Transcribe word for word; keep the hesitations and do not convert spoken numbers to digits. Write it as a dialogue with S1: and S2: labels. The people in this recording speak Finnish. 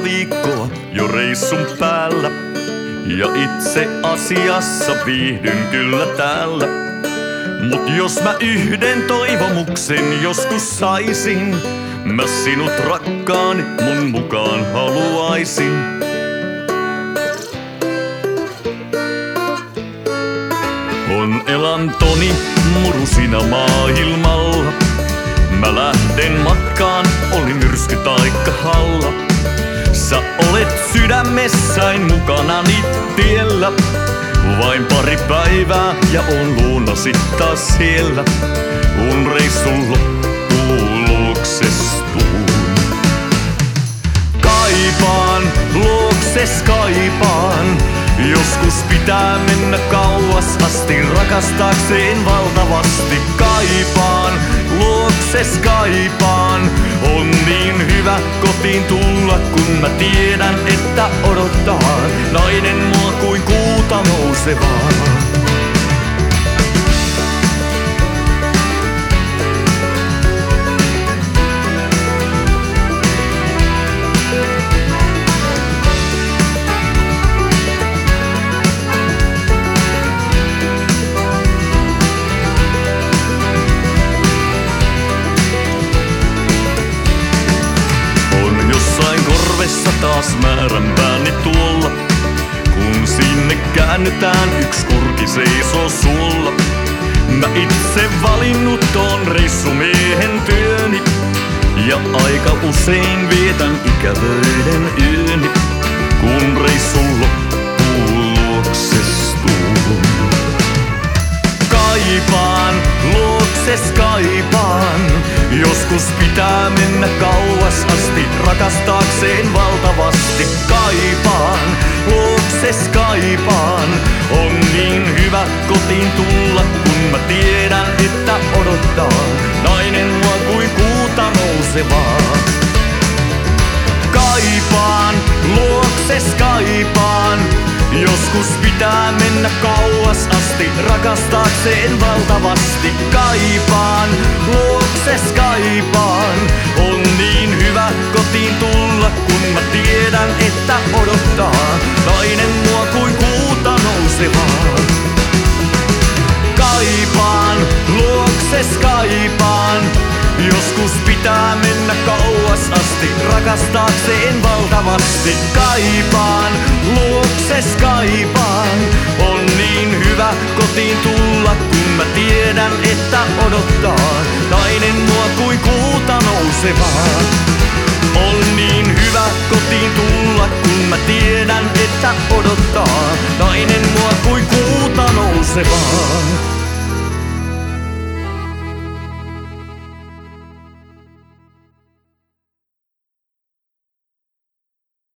S1: monta viikkoa jo reissun päällä. Ja itse asiassa viihdyn kyllä täällä. Mut jos mä yhden toivomuksen joskus saisin, mä sinut rakkaani mun mukaan haluaisin. On elantoni murusina maailmalla. Mä lähden matkaan, oli myrsky taikka halla. Sä olet sydämessäin mukanani tiellä. Vain pari päivää ja on luunasi taas siellä. Un reissun loppuun luoksestuun. Kaipaan, luokses kaipaan. Joskus pitää mennä kauas asti rakastaakseen valtavasti. Kaipaan, luokses kaipaan. On niin hyvä kotiin tulla, kun mä tiedän, että odottaa nainen mua kuin kuuta nousevaa. Taas määränpääni tuolla, kun sinne käännytään, yks kurki seisoo suolla. Mä itse valinnut on reissumiehen työni, ja aika usein vietän ikävöiden yöni, kun reissun loppuun luoksestuun. Kaipaan, luokses kaipaan. Joskus pitää mennä kauas asti rakastaakseen valtavasti. Kaipaan, luokses kaipaan. On niin hyvä kotiin tulla, kun mä tiedän, että odottaa nainen mua kuin kuuta nousevaa. Kaipaan, luokses kaipaan. Joskus pitää mennä kauas asti rakastaakseen valtavasti. Kaipaan, luokses kaipaan. On niin hyvä kotiin tulla, kun mä tiedän, että odottaa nainen mua kuin kuuta nousevaa. Kaipaan, luokses kaipaan. Joskus pitää mennä kauas asti rakastaakseen valtavasti. Kaipaan, luokses kaipaan. On niin hyvä kotiin tulla, kun mä tiedän, että odottaa nainen mua kuin kuuta nousevaa. On niin hyvä kotiin tulla, kun mä tiedän, että odottaa nainen mua kuin kuuta nousevaa.